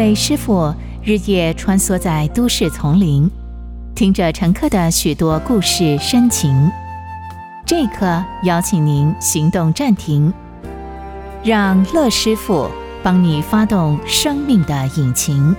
位师傅日夜穿梭在都市丛林，听着乘客的许多故事深情。这一刻，邀请您行动暂停，让乐师傅帮你发动生命的引擎。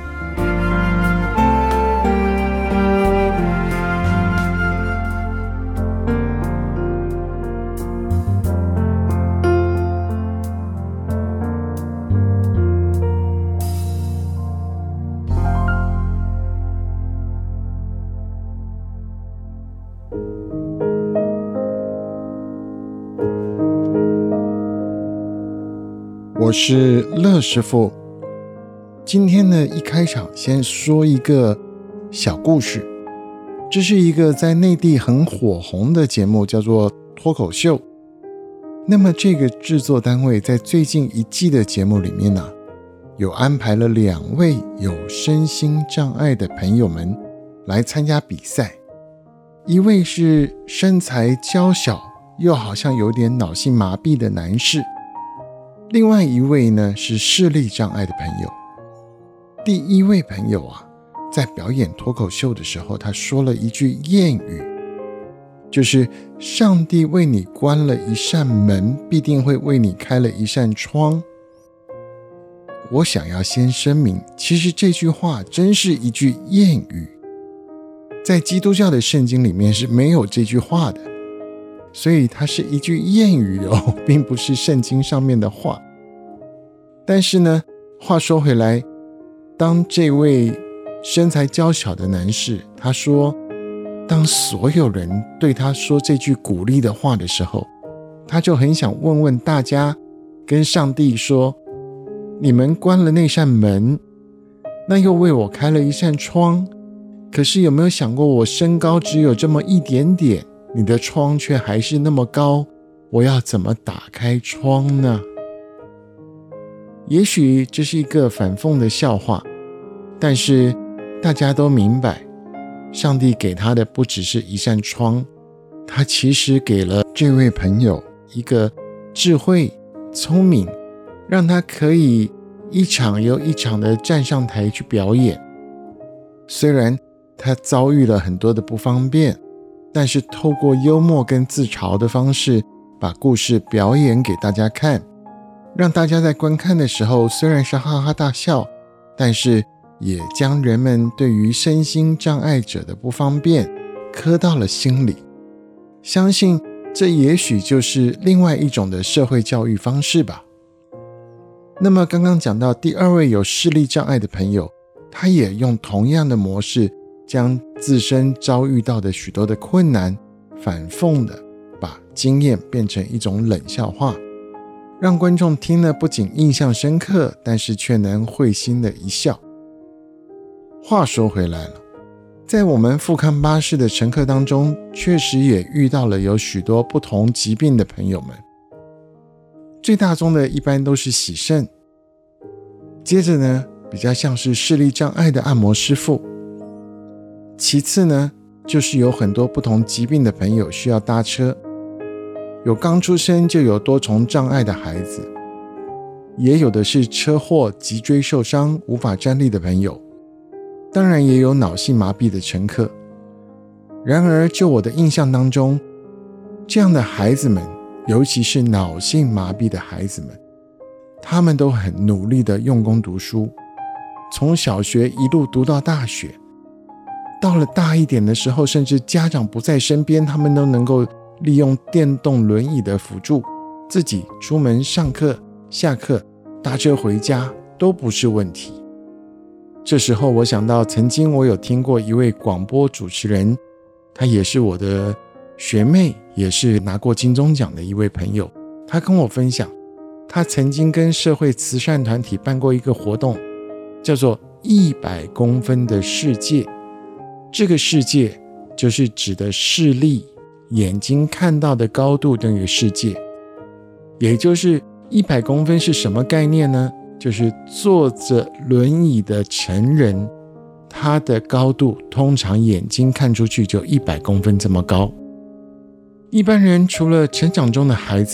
我是乐师傅。今天呢，一开场先说一个小故事。这是一个在内地很火红的节目，叫做脱口秀。那么这个制作单位在最近一季的节目里面呢，有安排了2位有身心障碍的朋友们来参加比赛。一位是身材娇小又好像有点脑性麻痹的男士，另外一位呢是视力障碍的朋友。第一位朋友在表演脱口秀的时候，他说了一句谚语，就是上帝为你关了一扇门，必定会为你开了一扇窗。我想要先声明，其实这句话真是一句谚语，在基督教的圣经里面是没有这句话的，所以它是一句谚语并不是圣经上面的话。但是呢，话说回来，当这位身材娇小的男士他说，当所有人对他说这句鼓励的话的时候，他就很想问问大家，跟上帝说，你们关了那扇门，那又为我开了一扇窗，可是有没有想过，我身高只有这么一点点，你的窗却还是那么高，我要怎么打开窗呢？也许这是一个反讽的笑话，但是大家都明白，上帝给他的不只是一扇窗，他其实给了这位朋友一个智慧、聪明，让他可以一场又一场的站上台去表演。虽然他遭遇了很多的不方便，但是透过幽默跟自嘲的方式，把故事表演给大家看，让大家在观看的时候虽然是哈哈大笑，但是也将人们对于身心障碍者的不方便刻到了心里。相信这也许就是另外一种的社会教育方式吧。那么刚刚讲到第2位有视力障碍的朋友，他也用同样的模式，将自身遭遇到的许多的困难反讽的把经验变成一种冷笑话，让观众听了不仅印象深刻，但是却能会心的一笑。话说回来了，在我们富康巴士的乘客当中，确实也遇到了有许多不同疾病的朋友们。最大宗的一般都是洗肾，接着呢，比较像是视力障碍的按摩师傅，其次呢，就是有很多不同疾病的朋友需要搭车，有刚出生就有多重障碍的孩子，也有的是车祸脊椎受伤无法站立的朋友，当然也有脑性麻痹的乘客。然而就我的印象当中，这样的孩子们，尤其是脑性麻痹的孩子们，他们都很努力的用功读书，从小学一路读到大学，到了大一点的时候，甚至家长不在身边，他们都能够利用电动轮椅的辅助，自己出门上课、下课、搭车回家都不是问题。这时候我想到，曾经我有听过一位广播主持人，他也是我的学妹，也是拿过金钟奖的一位朋友，他跟我分享，他曾经跟社会慈善团体办过一个活动，叫做100公分的世界。这个世界就是指的视力，眼睛看到的高度的那个世界。也就是100公分是什么概念呢？就是坐着轮椅的成人，他的高度通常眼睛看出去就100公分这么高。一般人除了成长中的孩子，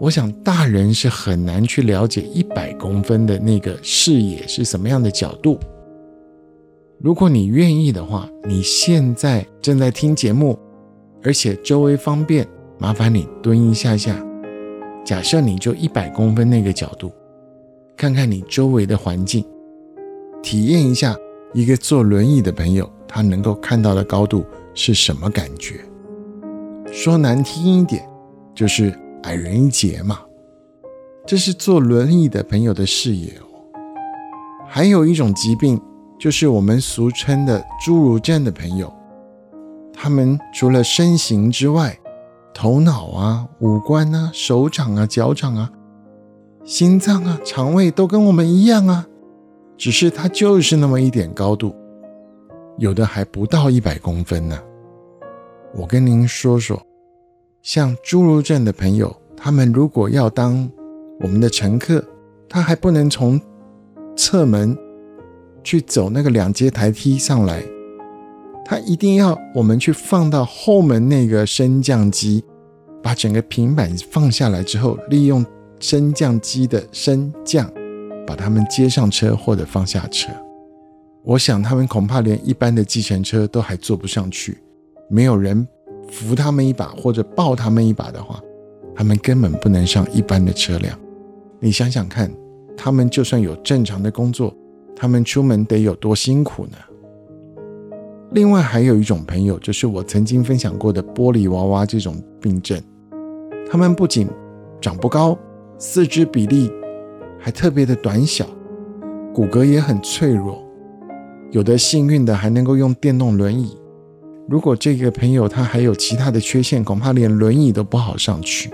我想大人是很难去了解100公分的那个视野是什么样的角度。如果你愿意的话，你现在正在听节目，而且周围方便，麻烦你蹲一下下，假设你就100公分那个角度，看看你周围的环境，体验一下一个坐轮椅的朋友他能够看到的高度是什么感觉。说难听一点，就是矮人一截嘛。这是坐轮椅的朋友的视野哦。还有一种疾病，就是我们俗称的侏儒症的朋友，他们除了身形之外，头脑啊、五官啊、手掌啊、脚掌啊、心脏啊、肠胃都跟我们一样啊，只是他就是那么一点高度，有的还不到100公分呢。我跟您说说，像侏儒症的朋友，他们如果要当我们的乘客，他还不能从侧门去走那个2阶台梯上来，他一定要我们去放到后门那个升降机，把整个平板放下来之后，利用升降机的升降把他们接上车或者放下车。我想他们恐怕连一般的计程车都还坐不上去，没有人扶他们一把或者抱他们一把的话，他们根本不能上一般的车辆。你想想看，他们就算有正常的工作，他们出门得有多辛苦呢？另外还有一种朋友，就是我曾经分享过的玻璃娃娃这种病症。他们不仅长不高，四肢比例还特别的短小，骨骼也很脆弱，有的幸运的还能够用电动轮椅。如果这个朋友他还有其他的缺陷，恐怕连轮椅都不好上去。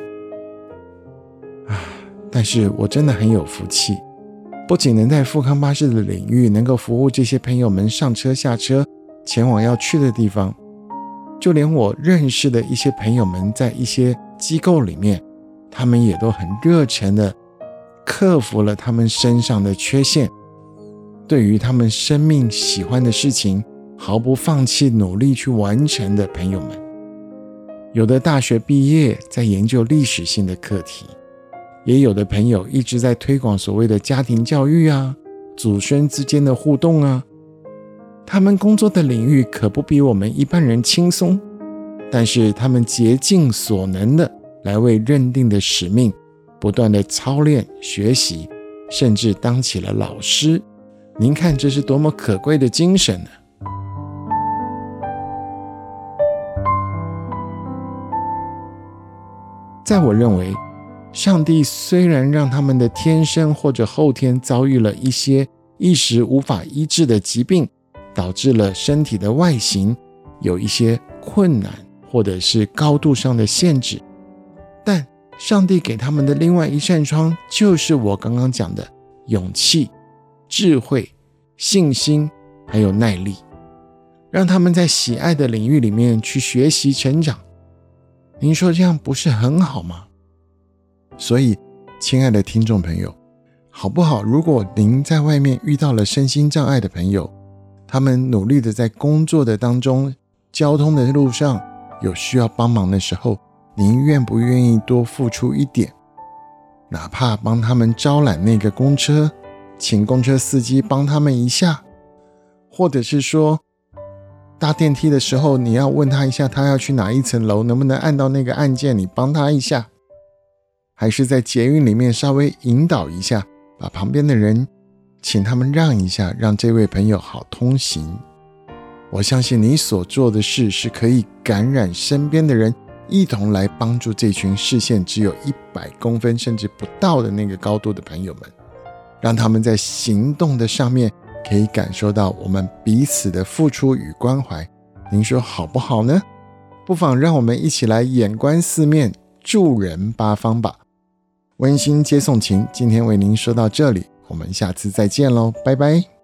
但是我真的很有福气，不仅能在富康巴士的领域能够服务这些朋友们上车下车前往要去的地方，就连我认识的一些朋友们在一些机构里面，他们也都很热忱的克服了他们身上的缺陷，对于他们生命喜欢的事情毫不放弃努力去完成的朋友们。有的大学毕业在研究历史性的课题，也有的朋友一直在推广所谓的家庭教育啊，祖孙之间的互动啊。他们工作的领域可不比我们一般人轻松，但是他们竭尽所能的来为认定的使命不断的操练学习，甚至当起了老师。您看这是多么可贵的精神呢？在我认为，上帝虽然让他们的天生或者后天遭遇了一些一时无法医治的疾病，导致了身体的外形有一些困难或者是高度上的限制，但上帝给他们的另外一扇窗，就是我刚刚讲的勇气、智慧、信心还有耐力，让他们在喜爱的领域里面去学习成长。您说这样不是很好吗？所以亲爱的听众朋友，好不好？如果您在外面遇到了身心障碍的朋友，他们努力的在工作的当中，交通的路上有需要帮忙的时候，您愿不愿意多付出一点？哪怕帮他们招揽那个公车，请公车司机帮他们一下，或者是说搭电梯的时候，你要问他一下他要去哪一层楼，能不能按到那个按键，你帮他一下。还是在捷运里面稍微引导一下，把旁边的人请他们让一下，让这位朋友好通行。我相信你所做的事是可以感染身边的人，一同来帮助这群视线只有100公分甚至不到的那个高度的朋友们，让他们在行动的上面可以感受到我们彼此的付出与关怀。您说好不好呢？不妨让我们一起来眼观四面，助人八方吧。温馨接送情今天为您说到这里，我们下次再见咯，拜拜。